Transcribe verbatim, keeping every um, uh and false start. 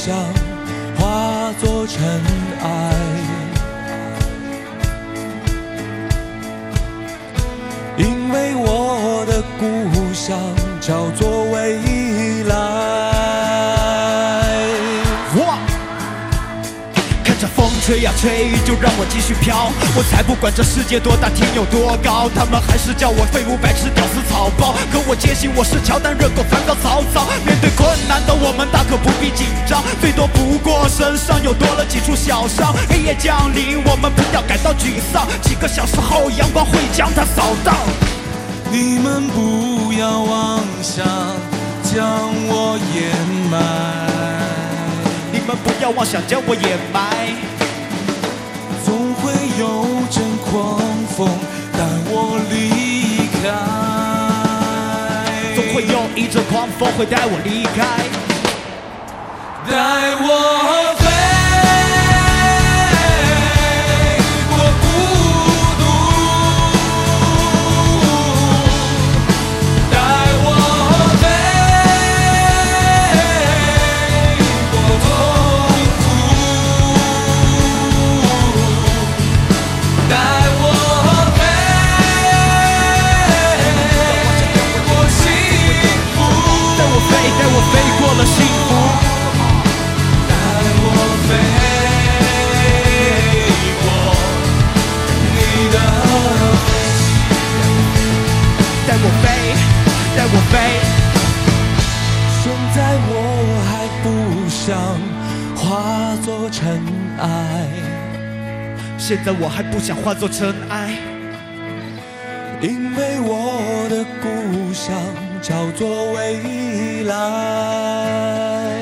乡化作尘埃。因为我的故乡叫做未来。 这风吹呀吹，就让我继续飘。我才不管这世界多大，天有多高，他们还是叫我废物、白痴、屌丝、草包。可我坚信我是乔丹、热狗、梵高、曹操。面对困难的我们，大可不必紧张，最多不过身上又多了几处小伤。黑夜降临，我们不要感到沮丧，几个小时后，阳光会将它扫荡。 你们不要妄想将我掩埋。 你们不要妄想将我掩埋， 总会有阵狂风带我离开， 总会有一阵狂风会带我离开， 带我飞。现在我还不想化作尘埃， 现在我还不想化作尘埃， 因为我的故乡叫做未来。